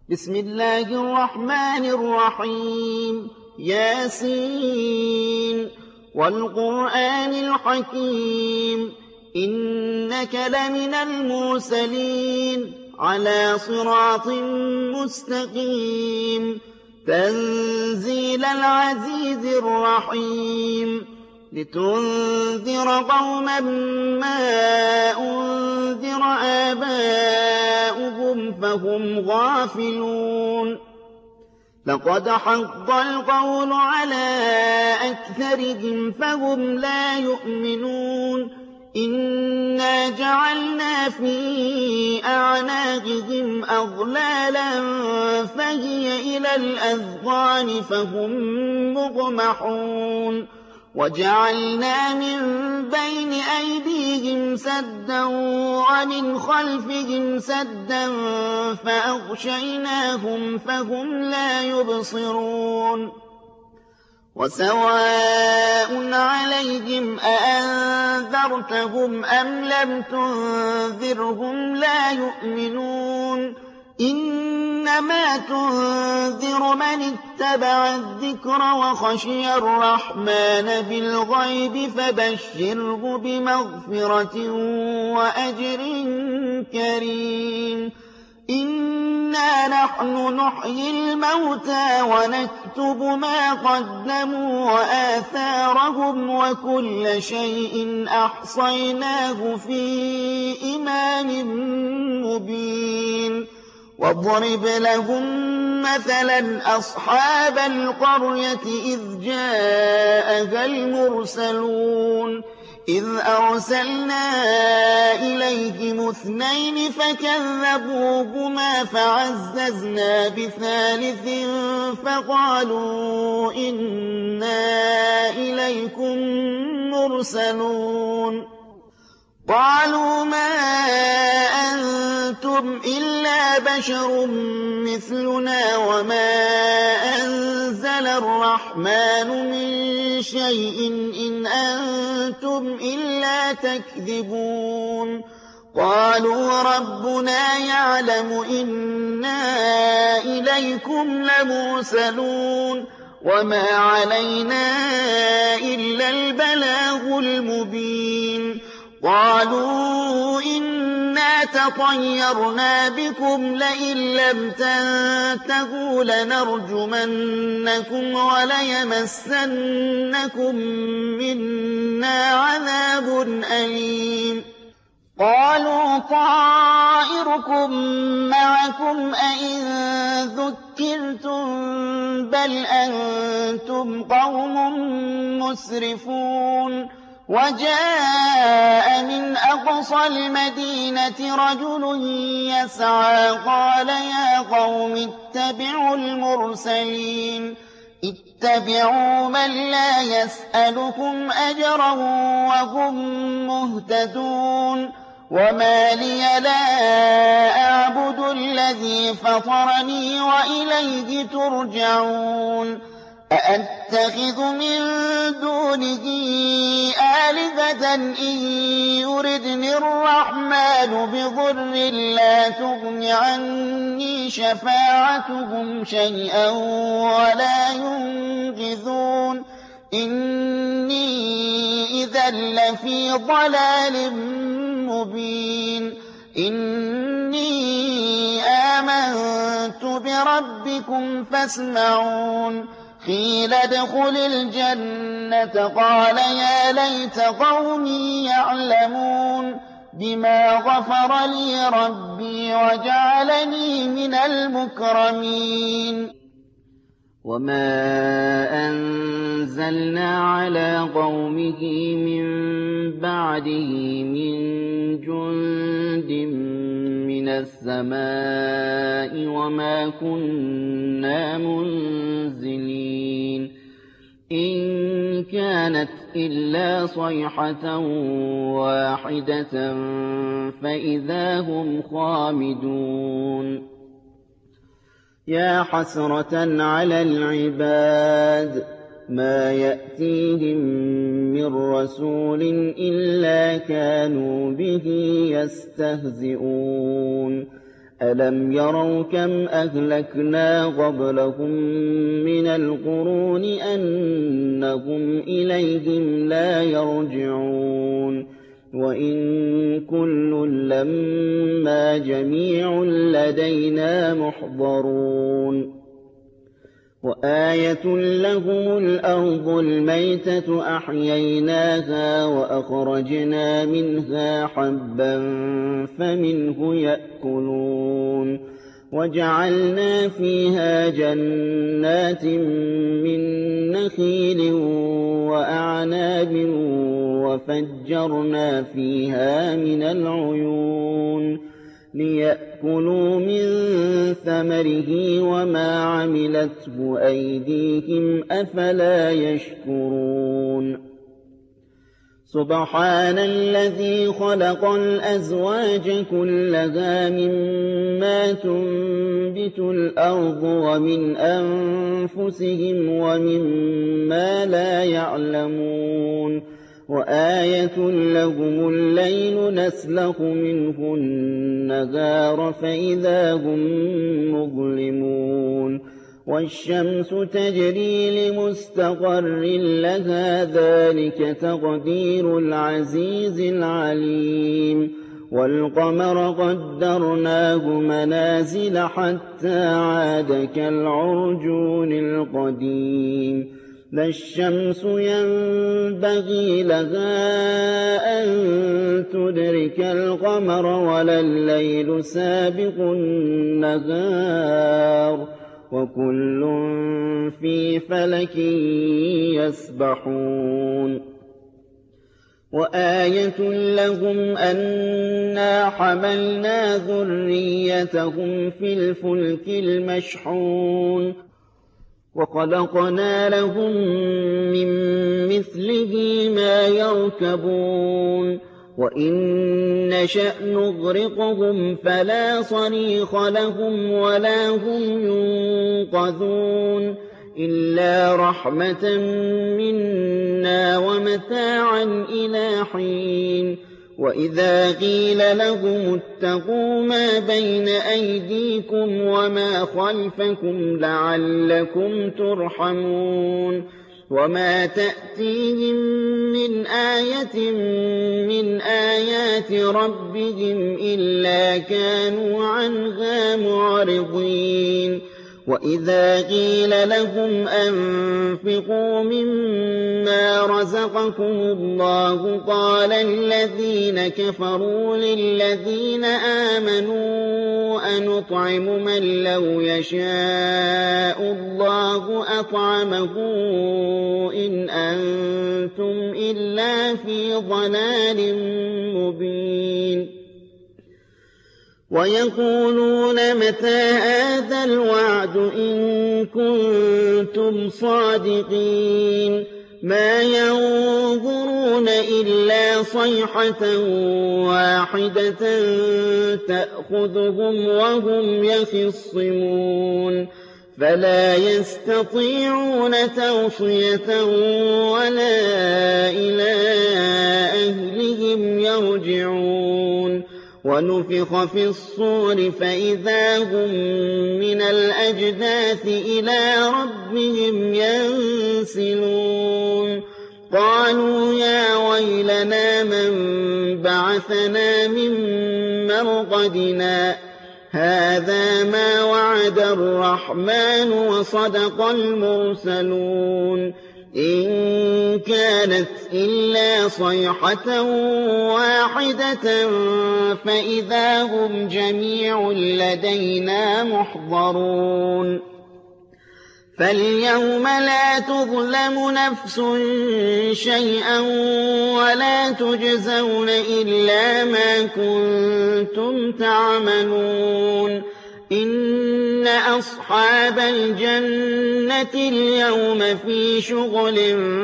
بسم الله الرحمن الرحيم ياسين والقرآن الحكيم إنك لمن المرسلين على صراط مستقيم تنزيل العزيز الرحيم لتنذر قوما ما أنذر آباؤهم فهم غافلون لقد حق القول على أكثرهم فهم لا يؤمنون إنا جعلنا في أعناقهم أغلالا فهي إلى الأذقان فهم مقمحون وجعلنا من بين أيديهم سدا ومن خلفهم سدا فأغشيناهم فهم لا يبصرون وسواء عليهم أأنذرتهم أم لم تنذرهم لا يؤمنون إنما تنذر من اتبع الذكر وخشي الرحمن بالغيب فبشره بمغفرة وأجر كريم إنا نحن نحيي الموتى ونكتب ما قدموا وآثارهم وكل شيء أحصيناه في إمام مبين واضرب لهم مثلا أصحاب القرية إذ جاءها المرسلون إذ أرسلنا إليهم اثنين فكذبوهما فعززنا بثالث فقالوا إنا إليكم مرسلون قالوا ما أنتم إلا بشر مثلنا وما أنزل الرحمن من شيء إن أنتم إلا تكذبون قالوا ربنا يعلم إنا إليكم لمرسلون وما علينا إلا البلاغ المبين قالوا إنا تطيرنا بكم لئن لم تنتهوا لنرجمنكم وليمسنكم منا عذاب أليم قالوا طائركم معكم أئن ذكرتم بل أنتم قوم مسرفون وجاء من أقصى المدينة رجل يسعى قال يا قوم اتبعوا المرسلين اتبعوا من لا يسألكم أجرا وهم مهتدون وما لي لا أعبد الذي فطرني وإليه ترجعون أأتخذ من دونه آلهة إن يردني الرحمن بضر لا تغن عني شفاعتهم شيئا ولا ينقذون إني إذا لفي ضلال مبين إني آمنت بربكم فاسمعون قيل ادخل الجنة قال يا ليت قومي يعلمون بما غفر لي ربي وجعلني من المكرمين وما أنزلنا على قومه من بعده من جند من السماء وما كنا منزلين إن كانت إلا صيحة واحدة فإذا هم خامدون يا حسرة على العباد ما يأتيهم من رسول إلا كانوا به يستهزئون ألم يروا كم أهلكنا قبلهم من القرون أنهم إليهم لا يرجعون وإن كل لما جميع لدينا محضرون وآية لهم الأرض الميتة أحييناها وأخرجنا منها حبا فمنه يأكلون وجعلنا فيها جنات من نخيل وأعناب وفجرنا فيها من العيون ليأكلوا من ثمره وما عملته أيديهم أفلا يشكرون سبحان الذي خلق الأزواج كلها مما تنبت الأرض ومن أنفسهم ومما لا يعلمون وآية لهم الليل نسلخ منه النهار فإذا هم مظلمون والشمس تجري لمستقر لها ذلك تقدير العزيز العليم والقمر قدرناه منازل حتى عاد كالعرجون القديم لا الشمس ينبغي لها أن تدرك القمر ولا الليل سابق النهار وكل في فلك يسبحون وآية لهم أنا حملنا ذريتهم في الفلك المشحون وخلقنا لهم من مثله ما يركبون وإن نشأ نغرقهم فلا صريخ لهم ولا هم ينقذون إلا رحمة منا ومتاعا إلى حين وإذا قيل لهم اتقوا ما بين أيديكم وما خلفكم لعلكم ترحمون وما تأتيهم من آية من آيات ربهم إلا كانوا عنها معرضين وإذا قيل لهم أنفقوا مما رزقكم الله قال الذين كفروا للذين آمنوا أنطعم من لو يشاء الله أطعمه إن أنتم إلا في ضلال مبين ويقولون متى هذا الوعد إن كنتم صادقين ما ينظرون إلا صيحة واحدة تأخذهم وهم يخصمون فلا يستطيعون توصية ولا إلى أهلهم يرجعون ونفخ في الصور فإذا هم من الأجداث إلى ربهم ينسلون قالوا يا ويلنا من بعثنا من مرقدنا هذا ما وعد الرحمن وصدق المرسلون إن كانت إلا صيحة واحدة فإذا هم جميع لدينا محضرون فاليوم لا تظلم نفس شيئا ولا تجزون إلا ما كنتم تعملون إن أصحاب الجنة اليوم في شغل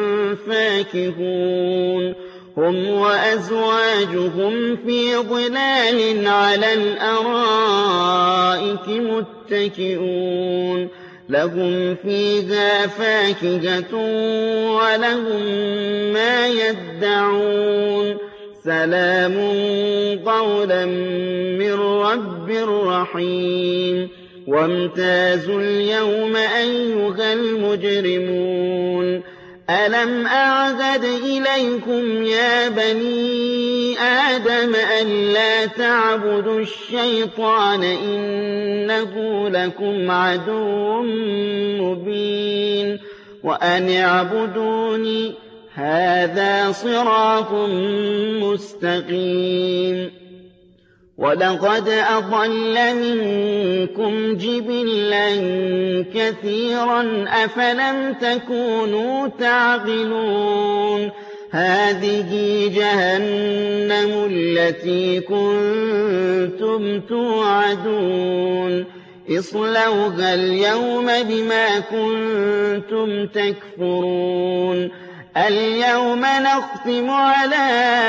فاكهون هم وأزواجهم في ظلال على الأرائك متكئون لهم فيها فاكهة ولهم ما يدعون سلام قولا من رب رحيم وامتازوا اليوم أيها المجرمون ألم أعهد إليكم يا بني آدم ألا تعبدوا الشيطان إنه لكم عدو مبين وأن اعبدوني هذا صراط مستقيم ولقد أضل منكم جبلا كثيرا أفلم تكونوا تعقلون هذه جهنم التي كنتم توعدون اصلوها اليوم بما كنتم تكفرون اليوم نختم على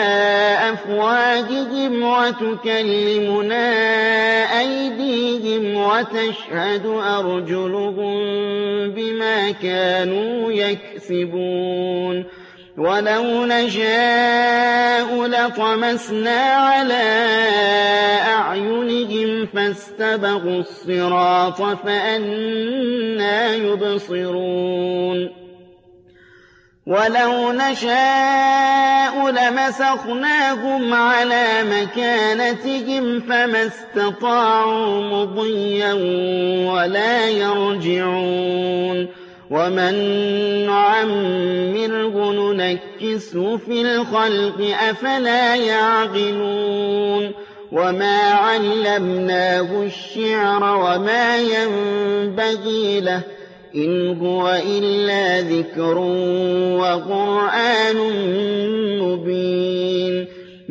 أفواههم وتكلمنا أيديهم وتشهد أرجلهم بما كانوا يكسبون ولو نشاء لطمسنا على أعينهم فاستبقوا الصراط فأنى يبصرون ولو نشاء لمسخناهم على مكانتهم فما استطاعوا مضيا ولا يرجعون ومن نعمره ننكسه في الخلق أفلا يعقلون وما علمناه الشعر وما ينبغي له إن هو إلا ذكر وقرآن مبين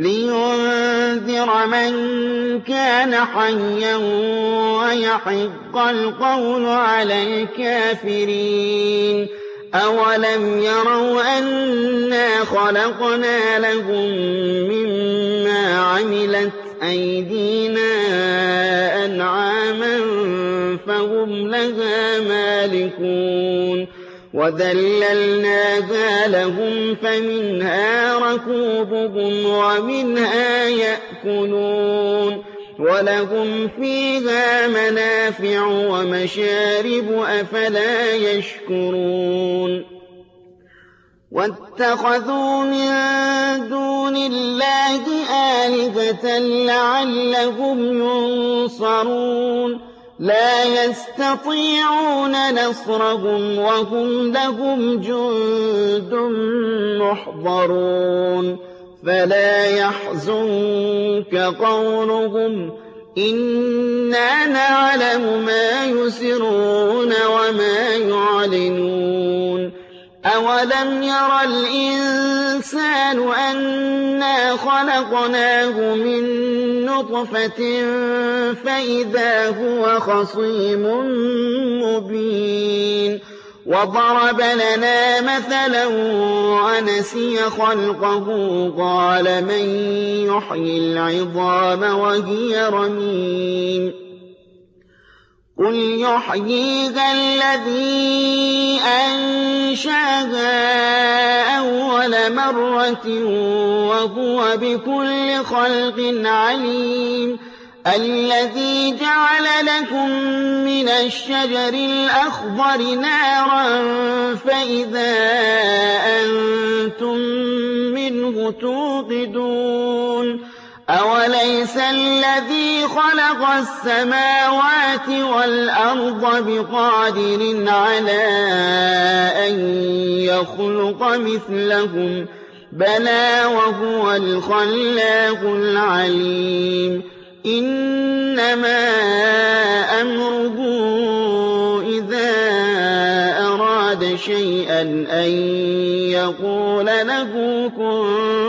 لينذر من كان حيا ويحق القول على الكافرين أولم يروا أنا خلقنا لهم مما عملت أيدينا أنعاما فهم لها مالكون وذللناها لهم فمنها ركوبهم ومنها يأكلون ولهم فيها منافع ومشارب أفلا يشكرون واتخذوا من دون الله آلهة لعلهم ينصرون لا يستطيعون نصرهم وهم لهم جند محضرون فلا يحزنك قولهم إنا نعلم ما يسرون وما يعلنون أولم ير الإنسان أنا خلقناه من نطفة فإذا هو خصيم مبين وضرب لنا مثلا ونسي خلقه قال من يحيي العظام وهي رميم قل يحييها الذي أنشاها أول مرة وهو بكل خلق عليم الذي جعل لكم من الشجر الأخضر نارا فإذا أنتم منه توقدون أوليس الذي خلق السماوات والأرض بقادر على أن يخلق مثلهم بلى وهو الخلاق العليم إنما أمره إذا أراد شيئا أن يقول له كن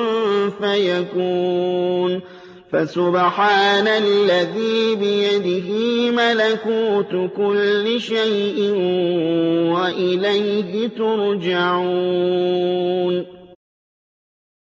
فيكون فسبحان الذي بيده ملكوت كل شيء وإليه ترجعون